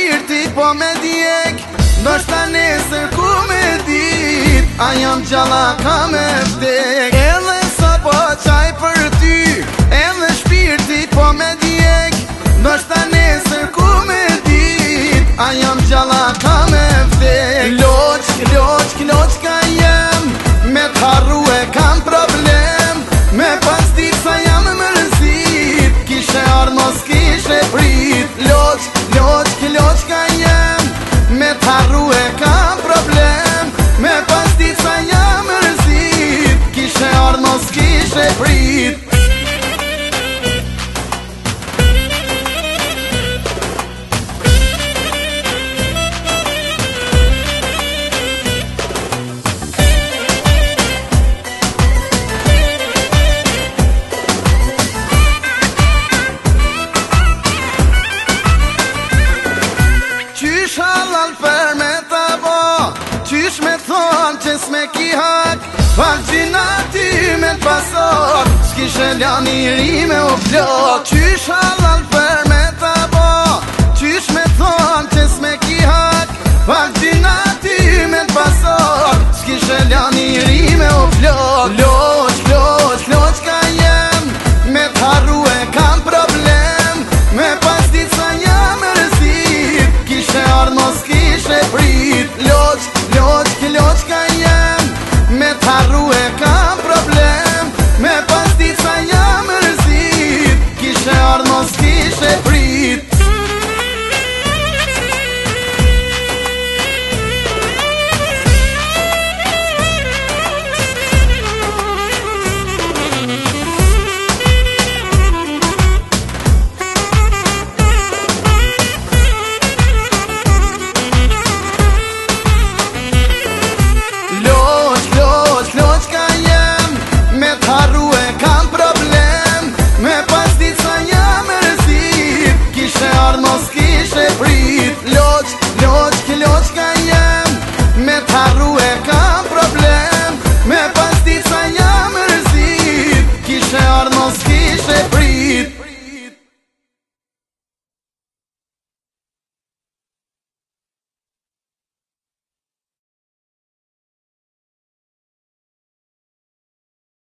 shpirti po me djek, ndoshta nesër ku me dit, a jam gjalla ka me vdek. Edhe sa po qaj për ty, edhe shpirti po me djek, ndoshta nesër ku me dit, a jam gjalla ka me vdek. Loq ka jem, me t'harru e kam problem, me pas dit sa jam mërzit, kishe ardh mos kishe prit. Loq ka jem, me t'harru e kam problem, me pas dit sa jam mërzit, kishe ardh mos kishe prit. Qysh halal për me ta bo, qysh me thonë që s'me ki hak, pak gjina ty me t'pasor, s'kishe ljan i ri me u flok. Qysh halal për me ta bo, qysh me thonë që s'me ki hak, pak gjina ty me t'pasor, s'kishe ljan i ri me u flok. Loq ka jem, me t'harru e kam problem, me pas dit sa jam mërzit, kishe ardh mos kishe prit. Loq ka jem, me t'harru e kam problem, me pas dit sa jam mërzit, kishe ardh mos kishe prit. Loq ka jem, me t'harru e kam problem, me pas dit sa jam mërzit, kishe ardh mos kishe prit. Loq ka jem, me t'harru e kam problem.